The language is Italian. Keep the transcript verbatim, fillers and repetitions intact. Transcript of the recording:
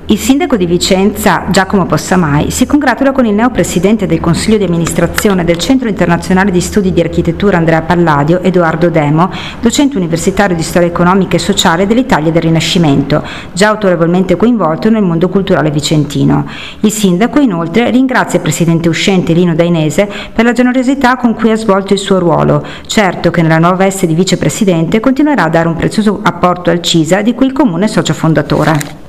Il sindaco di Vicenza, Giacomo Possamai, si congratula con il neopresidente del Consiglio di amministrazione del Centro Internazionale di Studi di Architettura Andrea Palladio, Edoardo Demo, docente universitario di Storia Economica e Sociale dell'Italia del Rinascimento, già autorevolmente coinvolto nel mondo culturale vicentino. Il sindaco, inoltre, ringrazia il presidente uscente Lino Dainese per la generosità con cui ha svolto il suo ruolo, certo che nella nuova veste di vicepresidente continuerà a dare un prezioso apporto al C I S A, di cui il Comune è socio fondatore.